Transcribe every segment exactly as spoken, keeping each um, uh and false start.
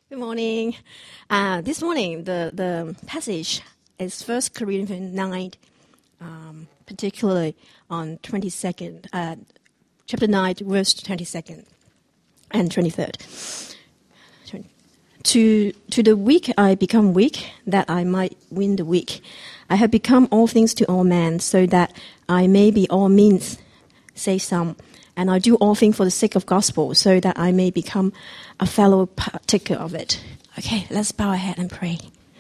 Good morning. Uh, this morning, the, the passage is First Corinthians nine, um, particularly on twenty-second, uh, chapter nine, verse twenty-second and twenty-third. To, to the weak I become weak, that I might win the weak. I have become all things to all men, so that I may be all means, say some. And I do all things for the sake of gospel, so that I may become a fellow partaker of it. Okay, let's bow our head and pray.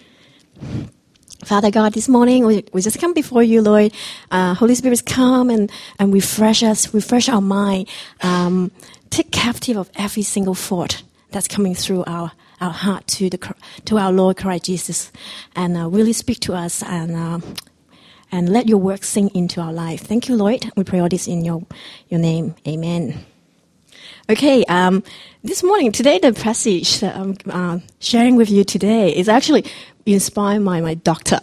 Father God, this morning we, we just come before you, Lord. Uh, Holy Spirit, come and, and refresh us, refresh our mind. Um, take captive of every single thought that's coming through our, our heart to the to our Lord Christ Jesus, and uh, really speak to us and. Uh, And let your work sink into our life. Thank you, Lord. We pray all this in your, your name. Amen. Okay, um, this morning, today, the passage that I'm uh, sharing with you today is actually inspired by my doctor.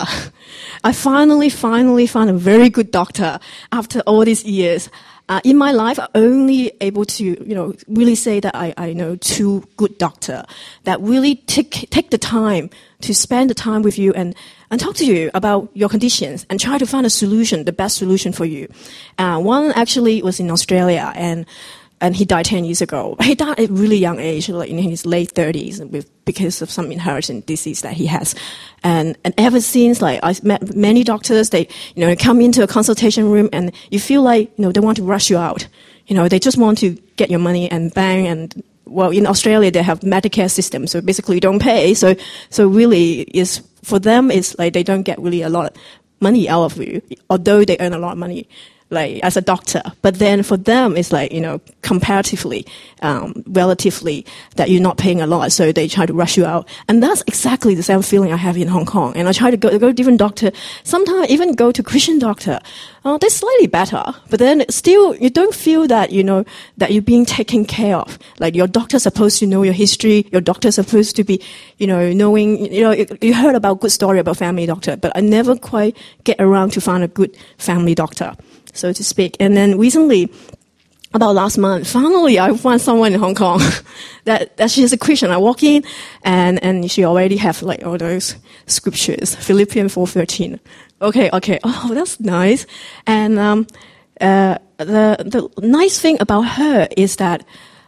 I finally, finally found a very good doctor after all these years. Uh, in my life, I'm only able to, you know, really say that I, I know two good doctors that really take take the time to spend the time with you and, and talk to you about your conditions and try to find a solution, the best solution for you. Uh, one actually was in Australia, and and he died ten years ago. He died at a really young age, like in his late thirties, with because of some inherited disease that he has. And and ever since, like, I've met many doctors, they, you know, come into a consultation room and you feel like, you know, they want to rush you out. You know, they just want to get your money and bang. And well, in Australia they have Medicare system, so basically you don't pay. So so really, is for them, it's like they don't get really a lot of money out of you, although they earn a lot of money, like as a doctor. But then for them, it's like, you know, comparatively, um, relatively, that you're not paying a lot, so they try to rush you out. And that's exactly the same feeling I have in Hong Kong. And I try to go, go to different doctor, sometimes even go to Christian doctor. Uh, they're slightly better, but then still you don't feel that, you know, that you're being taken care of. Like your doctor's supposed to know your history, your doctor's supposed to be, you know, knowing, you know, you heard about good story about family doctor, but I never quite get around to find a good family doctor, so to speak. And then recently, about last month, finally I found someone in Hong Kong that, that she's a Christian. I walk in and, and she already have like all those scriptures, Philippians four thirteen. Okay, okay, oh, that's nice. And um, uh, the the nice thing about her is that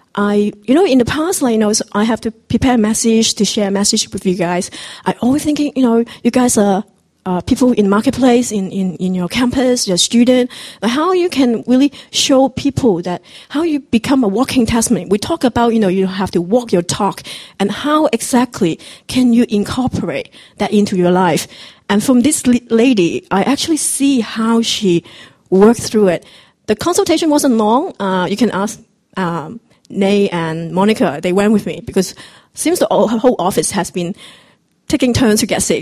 I, you know, in the past, like, you know, so I have to prepare a message to share a message with you guys. I always thinking, you know, you guys are Uh, people in marketplace, in, in, in your campus, your student, like how you can really show people that how you become a walking testimony. We talk about, you know, you have to walk your talk, and how exactly can you incorporate that into your life. And from this lady, I actually see how she worked through it. The consultation wasn't long. Uh, you can ask um, Nay and Monica. They went with me because it seems the whole office has been taking turns to get sick.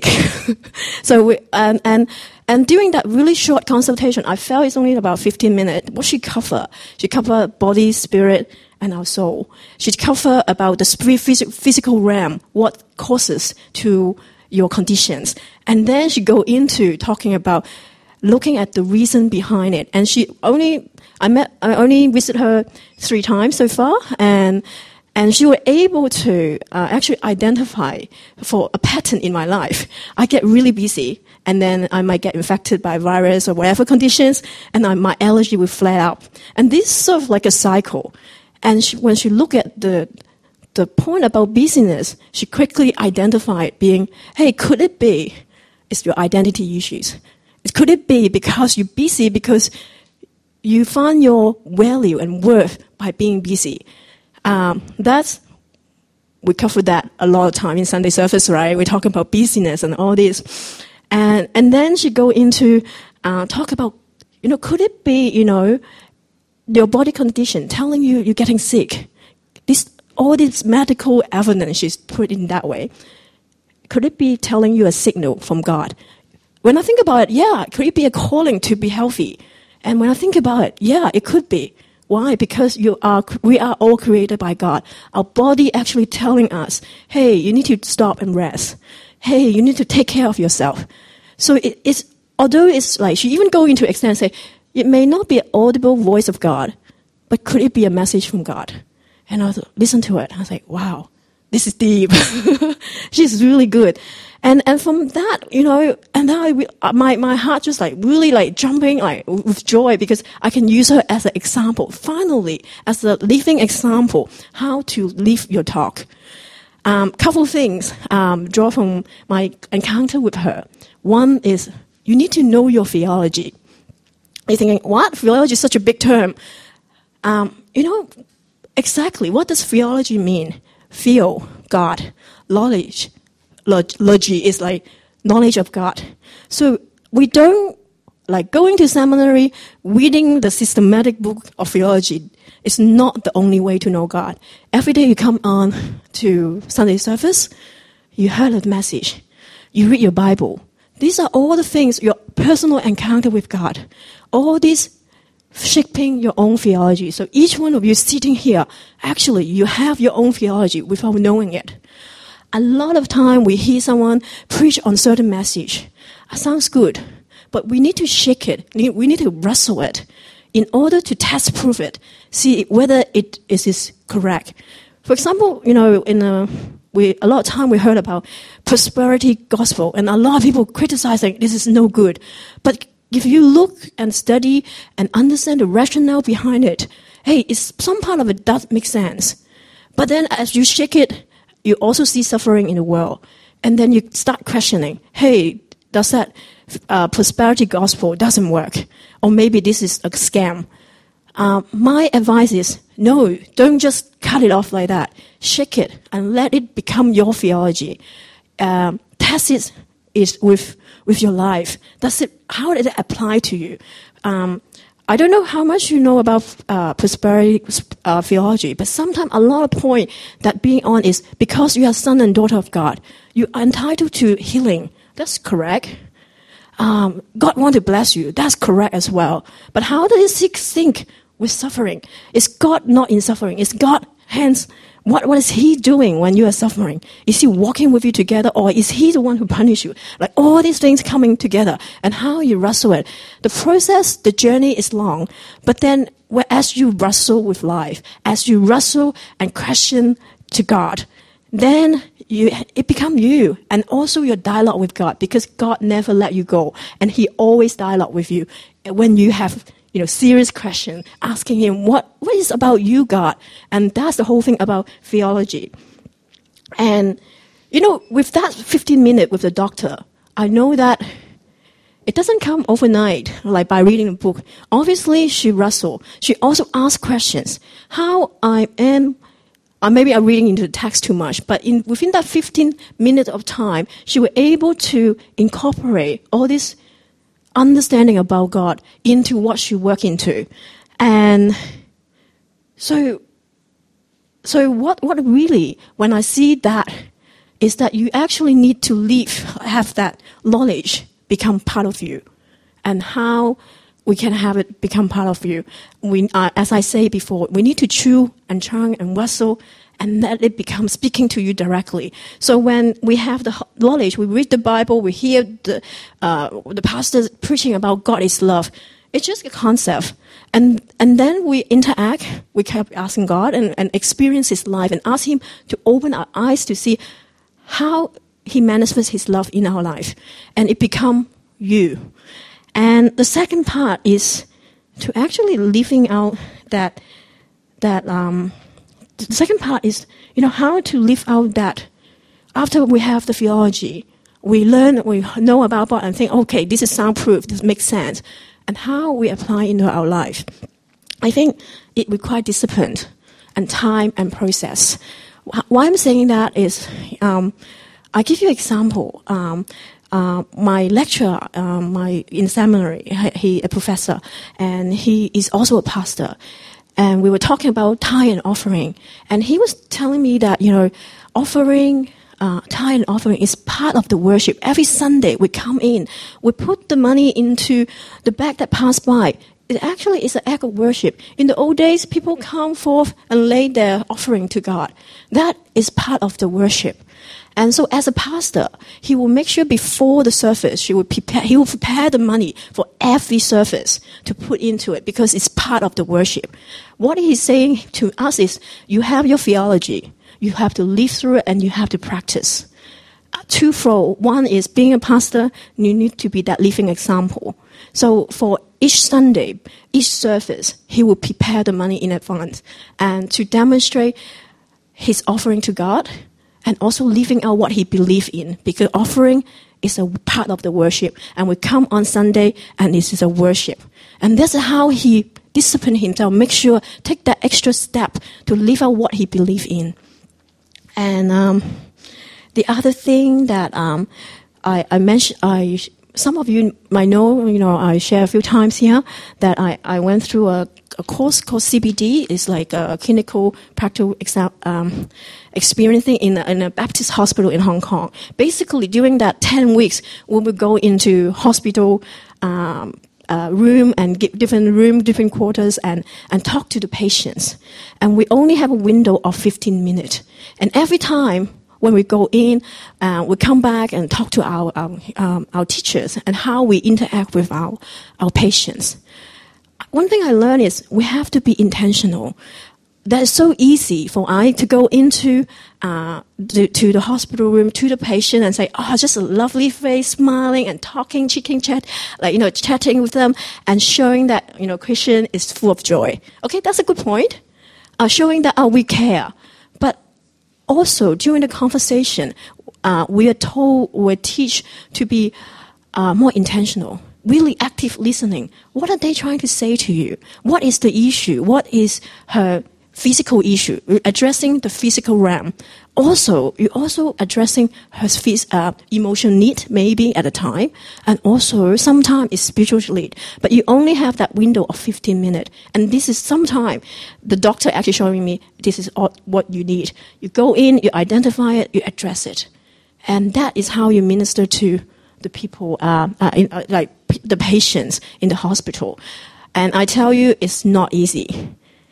so we, and, and, and during that really short consultation, I felt it's only about fifteen minutes. What she covered? She covered body, spirit, and our soul. She covered about the spirit, physical realm, what causes to your conditions. And then she go into talking about looking at the reason behind it. And she only, I met, I only visited her three times so far, and And she was able to uh, actually identify for a pattern in my life. I get really busy, and then I might get infected by virus or whatever conditions, and I, my allergy will flare up. And this is sort of like a cycle. And she, when she looked at the the point about busyness, she quickly identified being, hey, could it be it's your identity issues? Could it be because you're busy because you find your value and worth by being busy? Um, that's, we covered that a lot of time in Sunday service, right? We're talking about busyness and all this. And, and then she go into, uh, talk about, you know, could it be, you know, your body condition telling you you're getting sick? This, all this medical evidence she's put in that way. Could it be telling you a signal from God? When I think about it, yeah, could it be a calling to be healthy? And when I think about it, yeah, it could be. Why? Because you are, we are all created by God. Our body actually telling us, hey, you need to stop and rest. Hey, you need to take care of yourself. So it, it's, although it's like, she even go into extent and say, it may not be an audible voice of God, but could it be a message from God? And I was, listen to it. I was like, wow, this is deep. She's really good. And and from that, you know, and then I, my, my heart just like really like jumping like with joy because I can use her as an example. Finally, as a living example, how to live your talk. Um, couple of things um, draw from my encounter with her. One is you need to know your theology. You're thinking, what? Theology is such a big term. Um, you know, exactly, what does theology mean? Theo, God. Knowledge. Logi is like knowledge of God. So we don't, like going to seminary, reading the systematic book of theology is not the only way to know God. Every day you come on to Sunday service, you heard a message, you read your Bible. These are all the things, your personal encounter with God. All these shaping your own theology. So each one of you sitting here, actually you have your own theology without knowing it. A lot of time we hear someone preach on certain message. It sounds good, but we need to shake it. We need to wrestle it in order to test proof it, see whether it is, is correct. For example, you know, in a, we, a lot of time we heard about prosperity gospel, and a lot of people criticizing this is no good. But if you look and study and understand the rationale behind it, hey, it's, some part of it does make sense. But then as you shake it, you also see suffering in the world. And then you start questioning, hey, does that uh, prosperity gospel doesn't work? Or maybe this is a scam. Uh, my advice is, no, don't just cut it off like that. Shake it and let it become your theology. Um, test it is with with your life. Does it? How did it apply to you? Um, I don't know how much you know about uh, prosperity uh, theology, but sometimes a lot of point that being on is because you are son and daughter of God, you are entitled to healing. That's correct. Um, God wants to bless you. That's correct as well. But how does it sync with suffering? Is God not in suffering? Is God hence? What, what is he doing when you are suffering? Is he walking with you together, or is he the one who punishes you? Like all these things coming together, and how you wrestle it. The process, the journey is long, but then as you wrestle with life, as you wrestle and question to God, then you, it becomes you, and also your dialogue with God, because God never let you go, and he always dialogue with you when you have you know, serious question, asking him, what, what is about you, God? And that's the whole thing about theology. And, you know, with that fifteen minutes with the doctor, I know that it doesn't come overnight, like by reading a book. Obviously, she wrestled. She also asked questions. How I am, or maybe I'm reading into the text too much, but in, within that fifteen minutes of time, she was able to incorporate all this understanding about God into what she worked into. And so, so what, what really, when I see that, is that you actually need to live, have that knowledge become part of you. And how we can have it become part of you. We, uh, as I say before, we need to chew and churn and wrestle and let it become speaking to you directly. So when we have the knowledge, we read the Bible, we hear the uh, the pastors preaching about God is love. It's just a concept. And and then we interact, we kept asking God and, and experience his life and ask him to open our eyes to see how he manifests his love in our life. And it become you. And the second part is to actually living out that that um the second part is, you know, how to live out that after we have the theology, we learn, we know about God and think, okay, this is soundproof, this makes sense, and how we apply into our life. I think it requires discipline and time and process. Why I'm saying that is, um, I give you an example. Um, uh, my lecturer, um, my in seminary, he a professor, and he is also a pastor. And we were talking about tithe and offering. And he was telling me that, you know, offering, uh, tithe and offering is part of the worship. Every Sunday we come in, we put the money into the bag that passed by. It actually is an act of worship. In the old days, people come forth and lay their offering to God. That is part of the worship. And so as a pastor, he will make sure before the service, he will prepare, he will prepare the money for every service to put into it because it's part of the worship. What he's saying to us is, you have your theology, You have to live through it and you have to practice. Uh, twofold. One is being a pastor, you need to be that living example. So for each Sunday, each service, he will prepare the money in advance and to demonstrate his offering to God and also living out what he believes in, because offering is a part of the worship. And we come on Sunday and this is a worship. And that's how he disciplined himself, make sure, take that extra step to live out what he believes in. And um, the other thing that um, I, I mentioned, I some of you might know, you know, I share a few times here that I, I went through a, a course called C B D. It's like a clinical practical exam, um, experiencing in a, in a Baptist hospital in Hong Kong. Basically, during that ten weeks, we would go into hospital um, uh, room and give different room, different quarters, and, and talk to the patients. And we only have a window of fifteen minutes. And every time when we go in, uh, we come back and talk to our our, um, our teachers and how we interact with our, our patients. One thing I learned is we have to be intentional. That is so easy for I to go into uh, to, to the hospital room, to the patient and say, oh, just a lovely face, smiling and talking, chit chat, like, you know, chatting with them and showing that, you know, Christian is full of joy. Okay, that's a good point. Uh, showing that, oh, we care. But also, during the conversation, uh, we are told, we're teach to be uh, more intentional, really active listening. What are they trying to say to you? What is the issue? What is her physical issue? We're addressing the physical realm. Also, you're also addressing her phys- uh, emotional need, maybe at a time, and also sometimes it's spiritual need. But you only have that window of fifteen minutes, and this is sometime the doctor actually showing me this is all what you need. You go in, you identify it, you address it, and that is how you minister to the people, uh, uh, in, uh, like p- the patients in the hospital. And I tell you, it's not easy.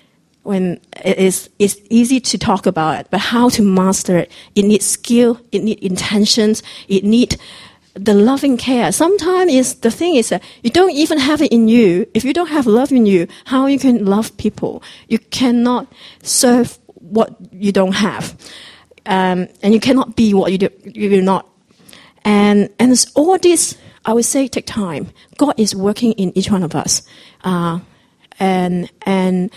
When it is, it's easy to talk about it, but how to master it, it needs skill, it needs intentions, it needs the loving care. Sometimes is the thing is that you don't even have it in you. If you don't have love in you, how you can love people? You cannot serve what you don't have, um, and you cannot be what you do, you're not. And and it's all this, I would say, take time. God is working in each one of us, uh, and and.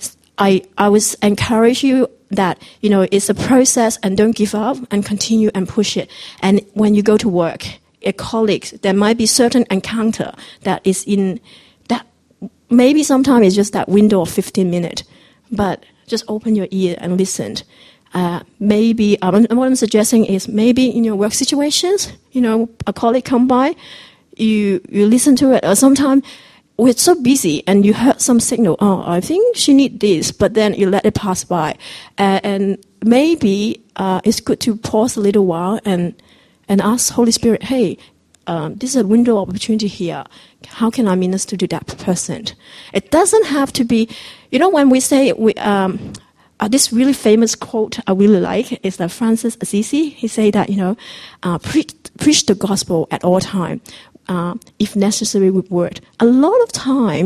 I, I would encourage you that, you know, it's a process and don't give up and continue and push it. And when you go to work, a colleague, there might be certain encounter that is in that, maybe sometimes it's just that window of fifteen minutes, but just open your ear and listen. Uh, maybe, um, what I'm suggesting is maybe in your work situations, you know, a colleague come by, you, you listen to it, or sometimes we're so busy and you heard some signal, oh, I think she needs this, but then you let it pass by. Uh, and maybe uh, it's good to pause a little while and and ask Holy Spirit, hey, um, this is a window of opportunity here. How can I minister to that person? It doesn't have to be, you know, when we say, we, um, uh, this really famous quote I really like is that Francis Assisi, he said that, you know, uh, preach, preach the gospel at all times. Uh, if necessary with word. A lot of time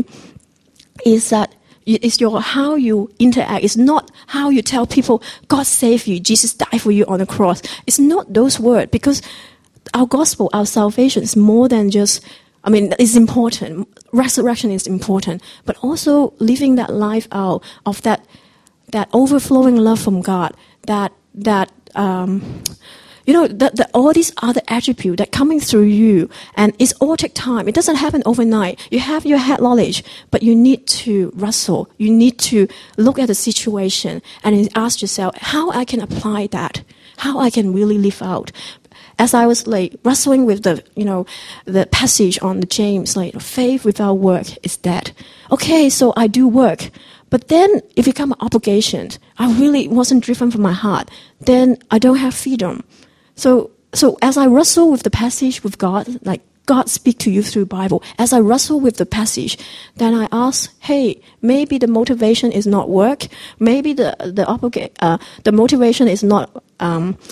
is that it's your how you interact. It's not how you tell people God saved you, Jesus died for you on the cross. It's not those words, because our gospel, our salvation is more than just, I mean, it's important. Resurrection is important, but also living that life out of that that overflowing love from God, that that um you know, the, the, all these other attributes that coming through you, and it's all take time. It doesn't happen overnight. You have your head knowledge, but you need to wrestle. You need to look at the situation and ask yourself how I can apply that, how I can really live out. As I was like wrestling with the, you know, the passage on the James, like faith without work is dead. Okay, so I do work. But then it becomes an obligation. I really wasn't driven from my heart. Then I don't have freedom. So, so as I wrestle with the passage with God, like God speak to you through Bible, as I wrestle with the passage, then I ask, hey, maybe the motivation is not work. Maybe the the obliga- uh, the motivation is not um,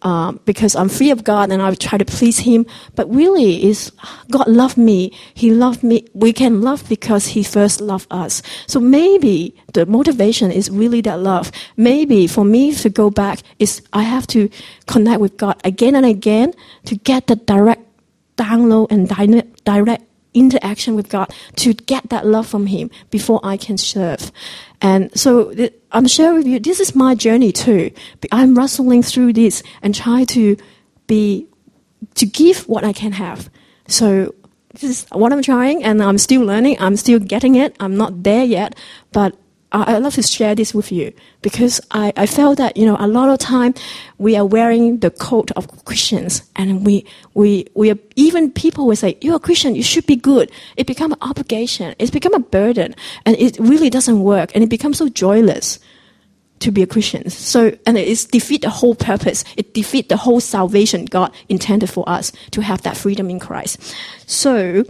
um, because I'm free of God and I try to please Him. But really, is God loved me. He loved me. We can love because He first loved us. So maybe the motivation is really that love. Maybe for me to go back is I have to connect with God again and again to get the direct download and direct interaction with God, to get that love from Him before I can serve. And so th- I'm sharing with you, this is my journey too. I'm wrestling through this and try to be, to give what I can have. So this is what I'm trying, and I'm still learning. I'm still getting it. I'm not there yet, but I, I love to share this with you because I, I felt that, you know, a lot of time we are wearing the coat of Christians, and we, we, we are, even people will say, you're a Christian, you should be good. It becomes an obligation. It's become a burden, and it really doesn't work, and it becomes so joyless to be a Christian. So, and it defeat the whole purpose. It defeat the whole salvation God intended for us to have that freedom in Christ. So,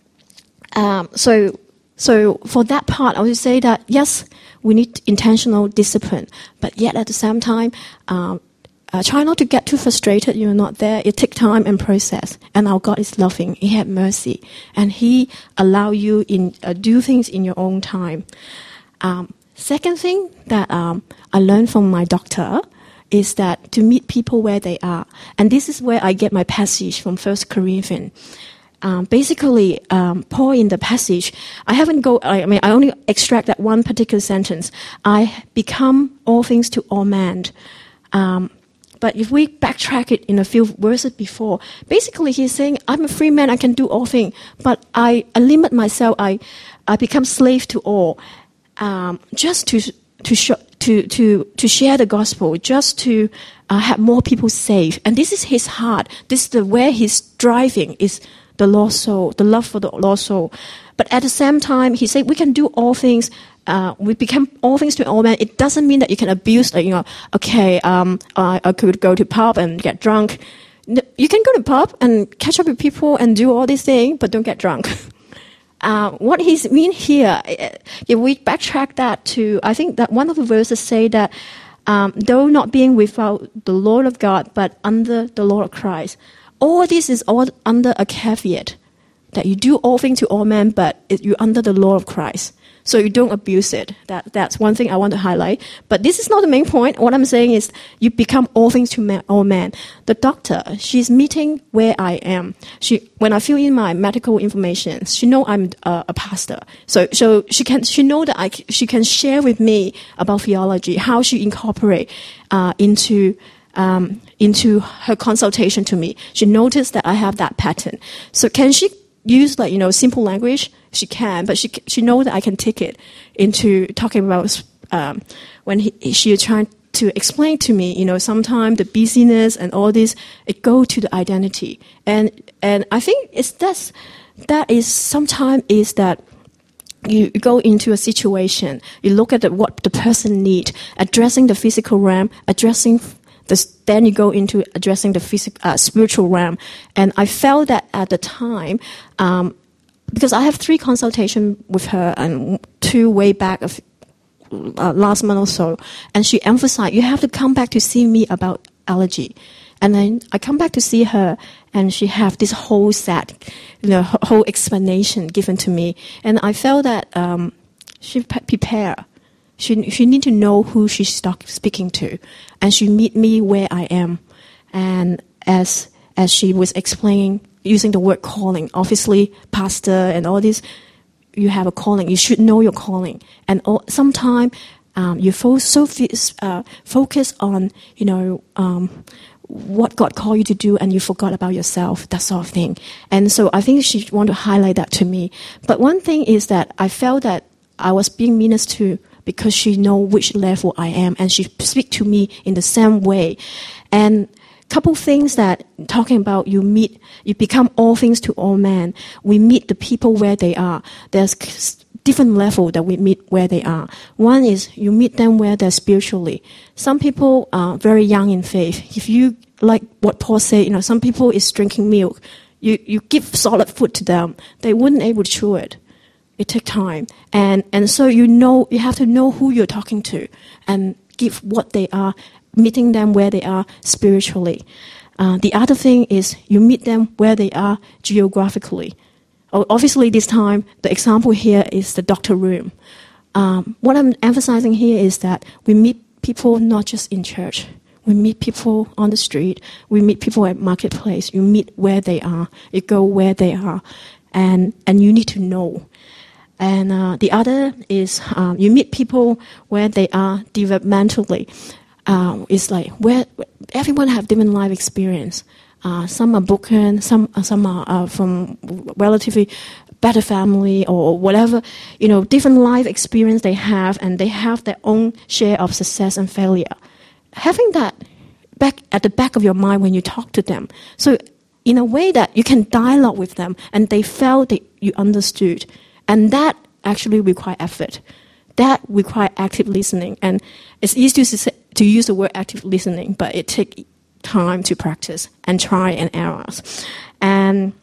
um, so, so for that part, I would say that yes, we need intentional discipline, but yet at the same time, um, uh, try not to get too frustrated. You're not there. It takes time and process. And our God is loving. He had mercy, and He allow you in uh, do things in your own time. Um, Second thing that um, I learned from my doctor is that to meet people where they are. And this is where I get my passage from First Corinthians. Um, basically, um, Paul in the passage, I haven't go, I mean, I only extract that one particular sentence. I become all things to all men. Um, but if we backtrack it in a few verses before, basically he's saying, I'm a free man, I can do all things, but I, I limit myself, I, I become slave to all. Um, just to to, show, to to to share the gospel, just to uh, have more people saved, and this is his heart. This is the where he's driving is the lost soul, the love for the lost soul. But at the same time, he said we can do all things. Uh, we become all things to all men. It doesn't mean that you can abuse. Like, you know, okay, um, I, I could go to pub and get drunk. You can go to pub and catch up with people and do all these things, but don't get drunk. Uh, what he's mean here, if we backtrack that to, I think that one of the verses say that, um, though not being without the Lord of God, but under the Lord of Christ. All this is all under a caveat, that you do all things to all men, but it, you're under the Lord of Christ. So you don't abuse it. That That's one thing I want to highlight. But this is not the main point. What I'm saying is you become all things to man, all men. The doctor, she's meeting where I am. She, when I fill in my medical information, she know I'm uh, a pastor. So so she can she know that I she can share with me about theology, how she incorporate uh, into um, into her consultation to me. She noticed that I have that pattern. So can she use, like, you know, simple language? She can, but she she knows that I can take it into talking about um, when he, she is trying to explain to me, you know, sometimes the busyness and all this, it go to the identity, and and I think it's that's that is sometimes is that you go into a situation, you look at the, what the person need, addressing the physical realm, addressing this, then you go into addressing the physical, uh, spiritual realm, and I felt that at the time. Um, Because I have three consultations with her and two way back of uh, last month or so, and she emphasized, you have to come back to see me about allergy. And then I come back to see her, and she have this whole set, you know, whole explanation given to me. And I felt that um, she prepare. She she need to know who she's speaking to, and she meet me where I am. And as as she was explaining, using the word calling, obviously, pastor and all this, you have a calling. You should know your calling. And sometimes um, you fo- so uh, focus on, you know, um, what God called you to do, and you forgot about yourself, that sort of thing. And so I think she want to highlight that to me. But one thing is that I felt that I was being ministered to because she know which level I am, and she speak to me in the same way. And couple things that talking about you meet, you become all things to all men. We meet the people where they are. There's different level that we meet where they are. One is you meet them where they're spiritually. Some people are very young in faith. If you, like what Paul said, you know, some people is drinking milk. You you give solid food to them, they wouldn't able to chew it. It takes time. And and so you know, you have to know who you're talking to and give what they are meeting them where they are spiritually. Uh, the other thing is you meet them where they are geographically. Obviously, this time, the example here is the doctor room. Um, what I'm emphasizing here is that we meet people not just in church. We meet people on the street. We meet people at marketplace. You meet where they are. You go where they are. And, and you need to know. And uh, the other is um, you meet people where they are developmentally. Uh, it's like where everyone have different life experience. Uh, some are broken, some some are uh, from relatively better family or whatever, you know, different life experience they have, and they have their own share of success and failure. Having that back at the back of your mind when you talk to them, so in a way that you can dialogue with them, and they felt that you understood, and that actually require effort. That require active listening, and it's easy to say, to use the word active listening, but it takes time to practice and try and errors. And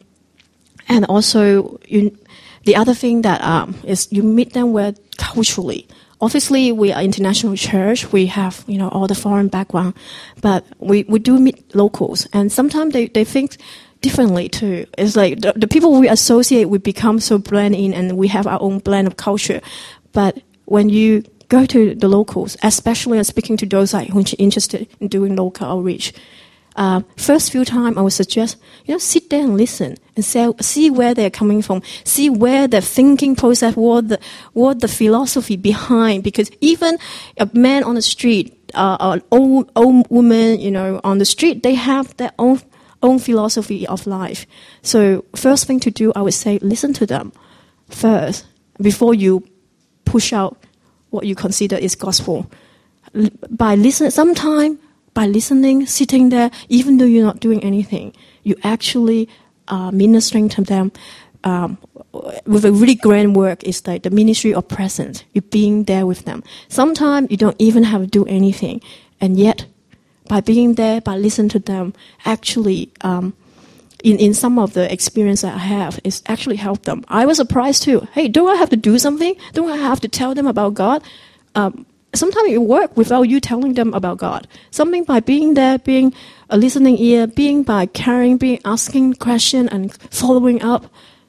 and also, you, the other thing that um, is you meet them where culturally. Obviously, we are international church. We have, you know, all the foreign background, but we, we do meet locals, and sometimes they, they think differently too. It's like the, the people we associate, we become so blend in, and we have our own blend of culture. But when you go to the locals, especially uh, speaking to those like, who are interested in doing local outreach, uh, first few times I would suggest, you know, sit there and listen and say, see where they're coming from, see where the thinking process, what the, what the philosophy behind, because even a man on the street, uh, an old, old woman, you know, on the street, they have their own, own philosophy of life. So first thing to do, I would say, listen to them first before you push out what you consider is gospel. L- by listening, sometime by listening, sitting there, even though you're not doing anything, you actually are ministering to them um, with a really grand work. Is like the ministry of presence. You're being there with them. Sometimes you don't even have to do anything, and yet by being there, by listening to them, actually. Um, In, in some of the experience that I have, it's actually helped them. I was surprised too. Hey, don't I have to do something? Don't I have to tell them about God? Um, sometimes it works without you telling them about God. Something by being there, being a listening ear, being by caring, being asking questions and following up.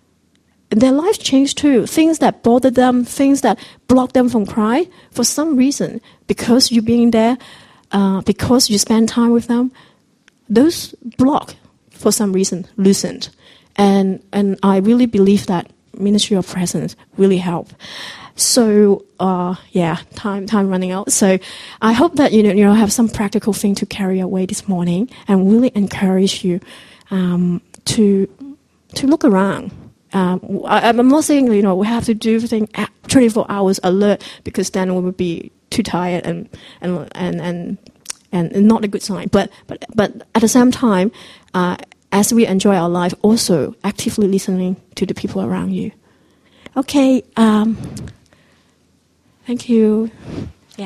Their life changed too. Things that bothered them, things that blocked them from crying, for some reason, because you being there, uh, because you spend time with them, those block. For some reason, loosened. And and I really believe that ministry of presence really help. So, uh, yeah, time time running out. So I hope that, you know, you know, have some practical thing to carry away this morning, and really encourage you um, to to look around. Um, I, I'm not saying, you know, we have to do everything twenty-four hours alert, because then we would be too tired and and and and, and not a good sign. But but but at the same time, uh, as we enjoy our life, also actively listening to the people around you. Okay, um, thank you. Yeah.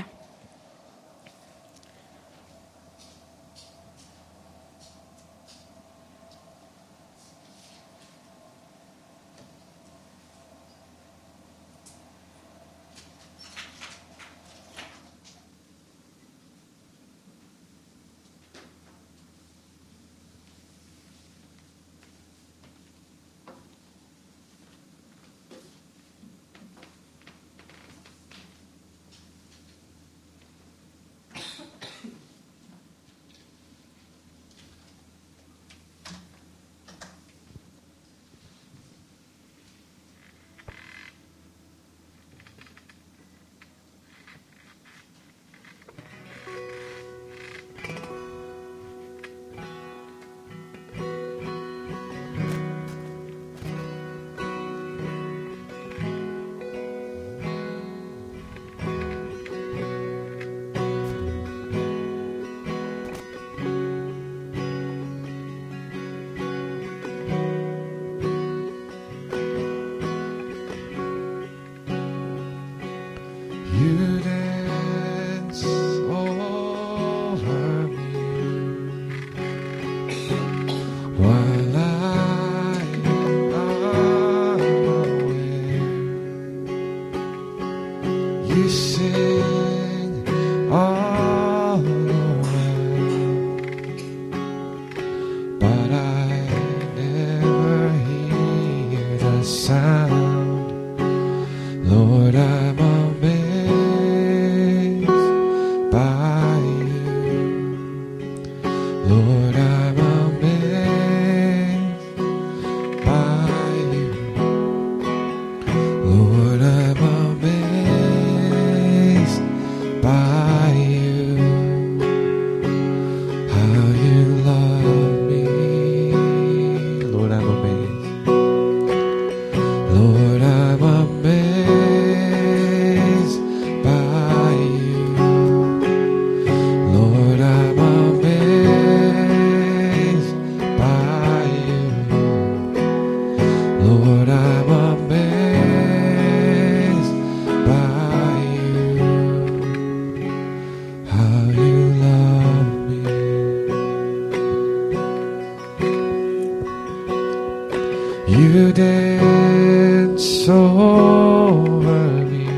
You dance over me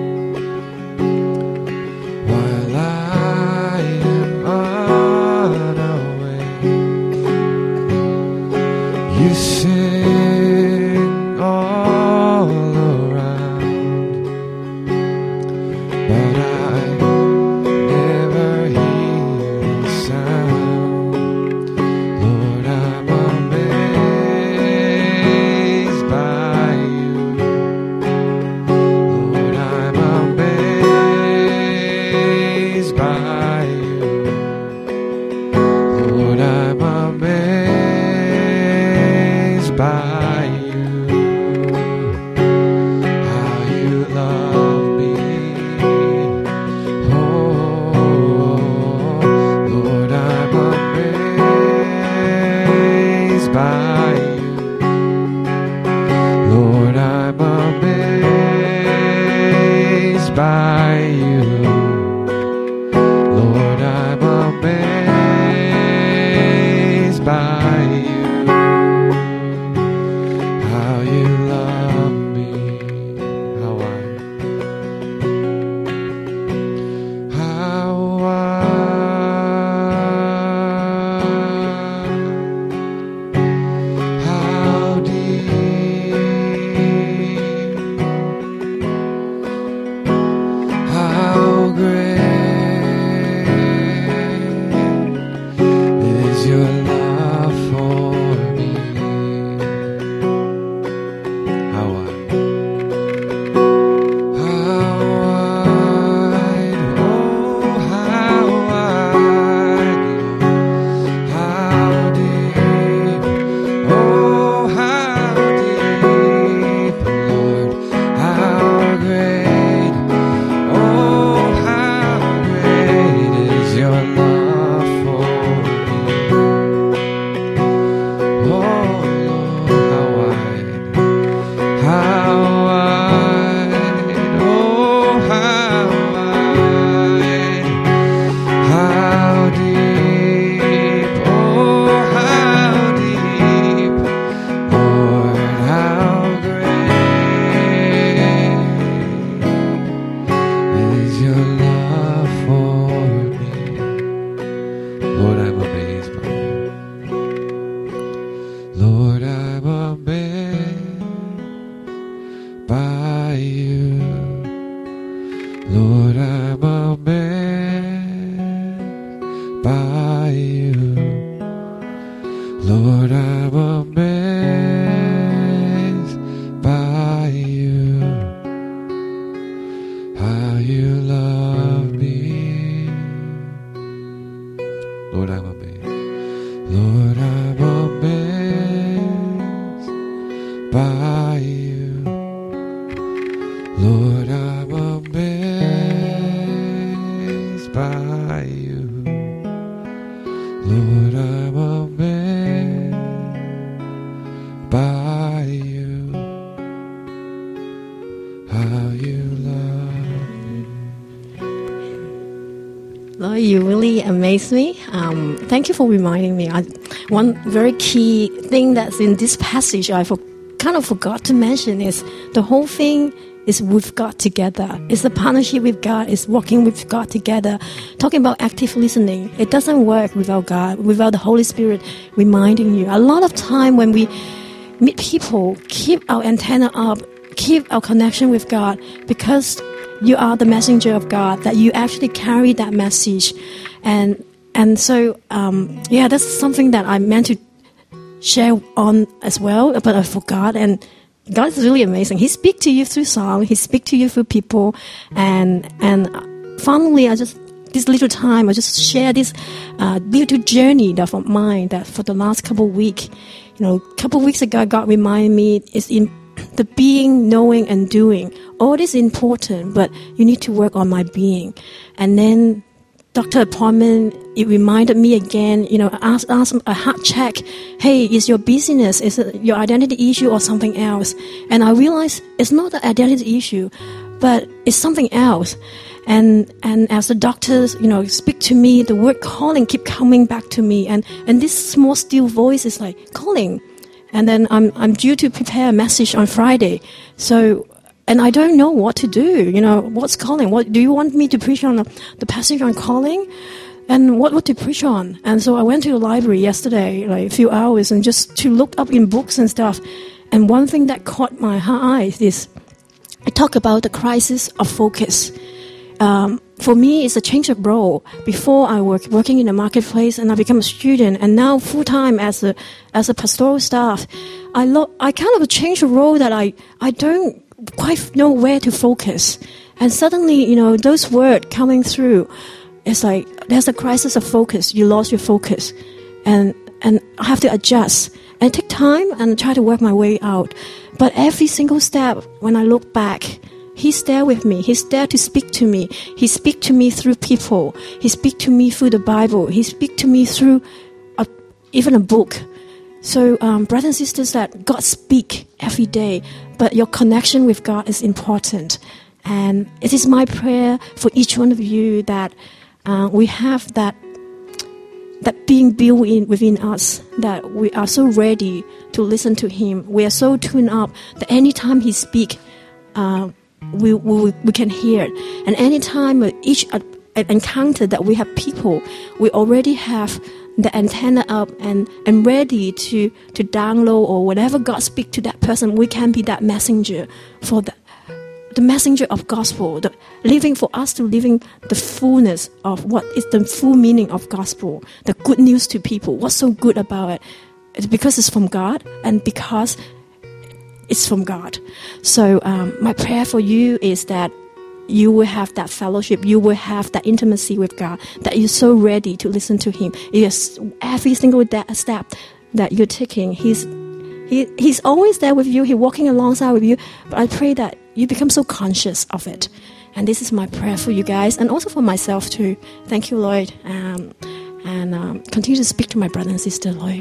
while I am unaware. You sing all around, but I never hear the sound. Lord, I'm amazed by you. Lord, I'm amazed by you. Lord, I'm amazed by you. How you love me. Oh, Lord, I'm amazed by you. Lord, I'm amazed by you. Lord, I'm amazed by you. How you love me. How I How wide, how deep, how great is your love for me. How wide, how wide, oh, how wide, how deep, oh, how deep, Lord, how great, oh, how great is your love for me. Oh, Lord, how wide, how wide, oh, how wide, how deep, oh, how deep, Lord, how great is your love for me. Lord, I'm amazed by you. Lord, I'm amazed by you. Lord, I'm amazed by you. Lord, I'm amazed by you. How you love me. Lord, I'm amazed. Lord, I'm amazed by you. Lord, I'm amazed by you. Lord, I'm amazed by you. How you love me. Lord, you really amaze me. Um, thank you for reminding me. I, one very key thing that's in this passage I for, kind of forgot to mention is the whole thing is with God together. It's the partnership with God. It's walking with God together. Talking about active listening. It doesn't work without God, without the Holy Spirit reminding you. A lot of time when we meet people, keep our antenna up, keep our connection with God, because you are the messenger of God, that you actually carry that message. And and so, um, yeah, that's something that I meant to share on as well, but I forgot. And God is really amazing. He speaks to you through song. He speaks to you through people. And and finally, I just, this little time, I just share this uh, little journey that of mine that for the last couple of weeks, you know, a couple of weeks ago, God reminded me it's in the being, knowing, and doing. All this is important, but you need to work on my being. And then doctor appointment, it reminded me again, you know, ask, ask a heart check. Hey, is your busyness, is it your identity issue or something else? And I realized it's not the identity issue, but it's something else. And and as the doctors, you know, speak to me, the word calling keep coming back to me. And, and this small still voice is like, calling, And then I'm I'm due to prepare a message on Friday. So, and I don't know what to do. You know, what's calling? What do you want me to preach on the, the passage on calling? And what what to preach on? And so I went to the library yesterday, like a few hours, and just to look up in books and stuff. And one thing that caught my eye is I talk about the crisis of focus. Um, for me, it's a change of role. Before I work working in the marketplace, and I become a student, and now full time as a as a pastoral staff. I lo- I kind of change the role that I I don't quite know where to focus, and suddenly, you know, those words coming through, it's like there's a crisis of focus. You lost your focus, and and I have to adjust and take time and try to work my way out. But every single step, when I look back, He's there with me. He's there to speak to me. He speaks to me through people. He speaks to me through the Bible. He speaks to me through a, even a book. So, um, brothers and sisters, that God speaks every day, but your connection with God is important. And it is my prayer for each one of you that uh, we have that that being built in within us, that we are so ready to listen to Him. We are so tuned up that anytime He speaks, uh, We, we we can hear it. And anytime each uh, encounter that we have people, we already have the antenna up and, and ready to, to download or whatever God speaks to that person. We can be that messenger for the, the messenger of gospel, the living for us to living the fullness of what is the full meaning of gospel, the good news to people. What's so good about it? It's because it's from God and because it's from God. So um, my prayer for you is that you will have that fellowship, you will have that intimacy with God, that you're so ready to listen to Him. Yes, every single da- step that you're taking, He's he, He's always there with you. He's walking alongside with you. But I pray that you become so conscious of it. And this is my prayer for you guys, and also for myself too. Thank you, Lord, um, and um, continue to speak to my brother and sister, Lord.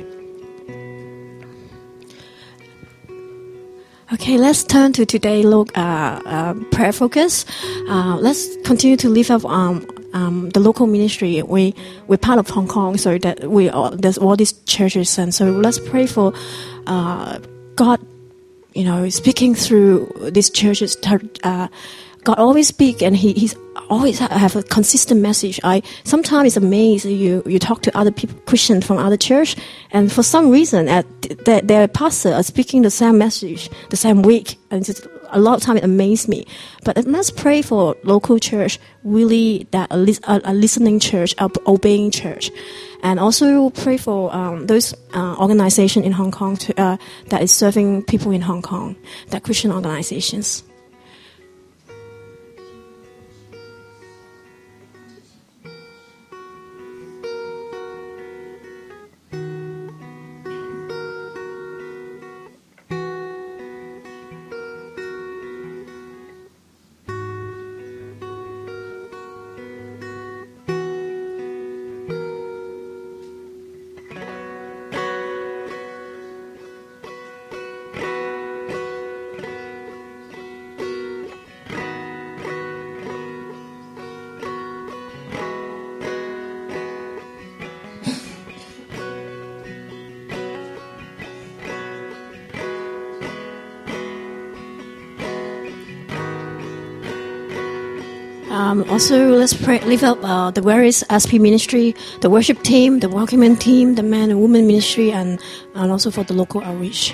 Okay, let's turn to today. Look, uh, uh, prayer focus. Uh, let's continue to lift up um, um, the local ministry. We we're part of Hong Kong, so that we all, there's all these churches, and so let's pray for uh, God. You know, speaking through these churches. Uh, God always speak, and He He's always have a consistent message. I sometimes it's amazed you you talk to other people, Christians from other church, and for some reason, at their, their pastor are speaking the same message the same week, and just a lot of time it amazed me. But let's pray for local church, really that a, a, a listening church, a obeying church, and also pray for um, those uh, organizations in Hong Kong to, uh, that is serving people in Hong Kong, that Christian organizations. Um, also, let's pray, lift up uh, the various S P ministry, the worship team, the welcoming team, the man and woman ministry, and, and also for the local outreach.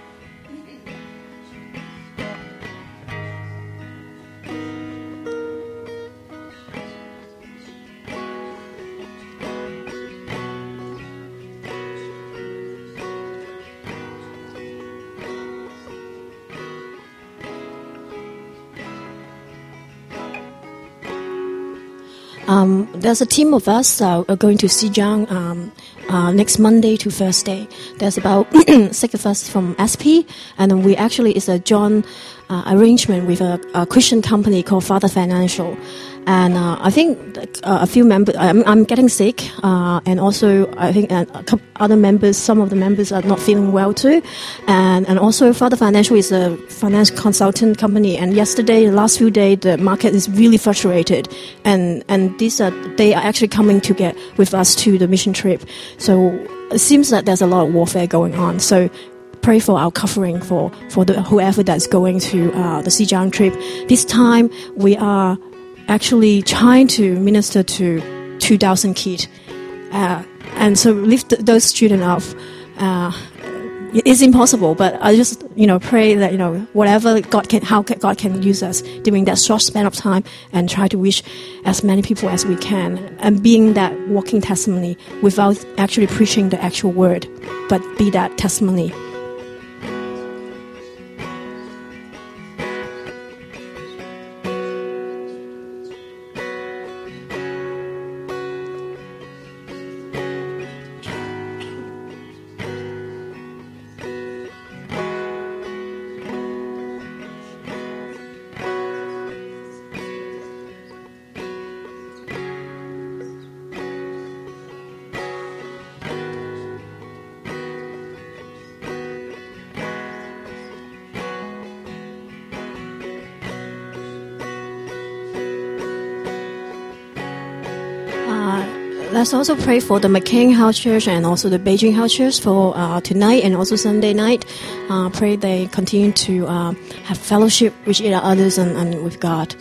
Um, there's a team of us uh, are going to Xizang um, uh, next Monday to Thursday. There's about six of us from S P, and we actually it's a joint uh, arrangement with a, a Christian company called Father Financial. And uh, I think uh, a few members, I'm, I'm getting sick, uh, and also I think uh, a couple other members, some of the members are not feeling well too. And and also Father Financial is a finance consultant company. And yesterday, the last few days, the market is really fluctuated. And and these are they are actually coming to get with us to the mission trip. So it seems that there's a lot of warfare going on. So pray for our covering for, for the, whoever that's going to uh, the Xinjiang trip. This time, we are actually trying to minister to two thousand kids. Uh, and so lift those students up. Uh, it's impossible, but I just, you know, pray that, you know, whatever God can, how God can use us during that short span of time, and try to reach as many people as we can, and being that walking testimony without actually preaching the actual word, but be that testimony. Let's also pray for the McCain House Church and also the Beijing House Church for uh, tonight and also Sunday night. Uh, pray they continue to uh, have fellowship with each others and, and with God.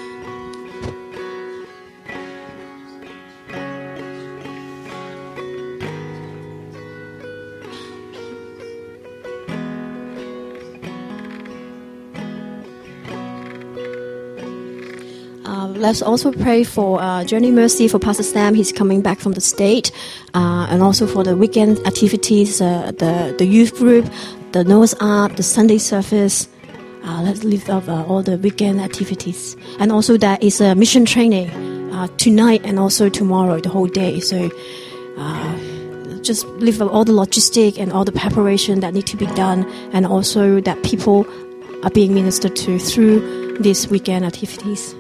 Uh, let's also pray for uh, Journey Mercy for Pastor Sam. He's coming back from the state, uh, and also for the weekend activities, uh, the the youth group, the Noah's Ark, the Sunday service. Uh, let's lift up uh, all the weekend activities, and also there is a mission training uh, tonight and also tomorrow, the whole day. So uh, just lift up all the logistic and all the preparation that need to be done, and also that people are being ministered to through these weekend activities.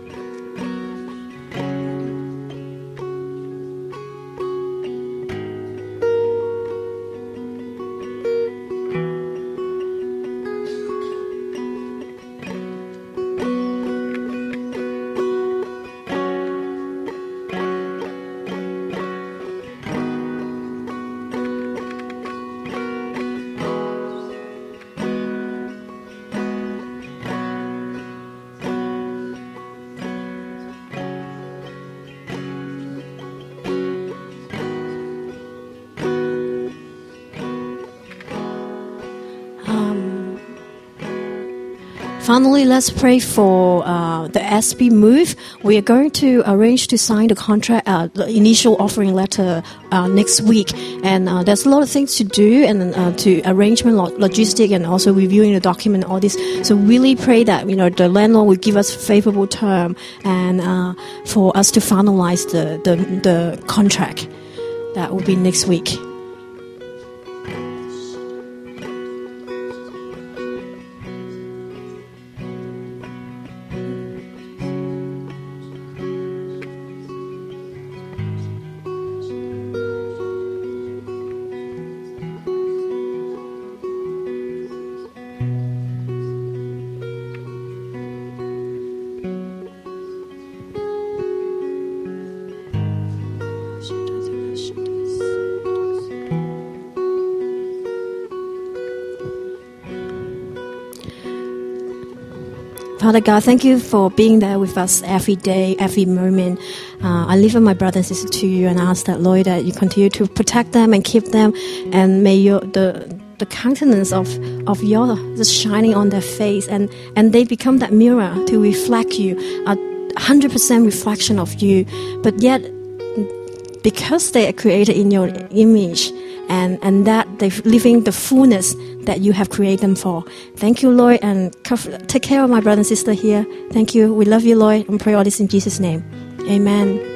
Finally, let's pray for uh, the S B move. We are going to arrange to sign the contract, uh, the initial offering letter uh, next week. And uh, there's a lot of things to do, and uh, to arrangement, log- logistic, and also reviewing the document, all this. So really pray that, you know, the landlord will give us favorable term and uh, for us to finalize the, the, the contract. That will be next week. Father God, thank you for being there with us every day, every moment. Uh, I lift up my brother and sister to you and ask that, Lord, that you continue to protect them and keep them, and may your the the countenance of, of your just shining on their face, and, and they become that mirror to reflect you, a hundred percent reflection of you. But yet, because they are created in your image, and, and that they're living the fullness that you have created them for. Thank you, Lord, and cover, take care of my brother and sister here. Thank you. We love you, Lord, and pray all this in Jesus' name. Amen.